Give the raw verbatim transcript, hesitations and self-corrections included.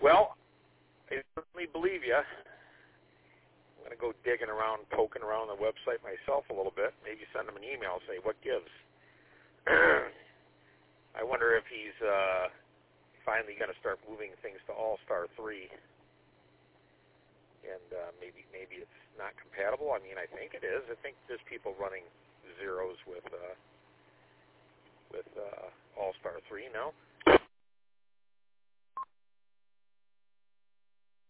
Well, I certainly believe you. I'm going to go digging around, poking around the website myself a little bit. Maybe send him an email, say, what gives? I wonder if he's uh, finally going to start moving things to All-Star three. And uh, maybe maybe it's not compatible. I mean, I think it is. I think there's people running zeros with uh,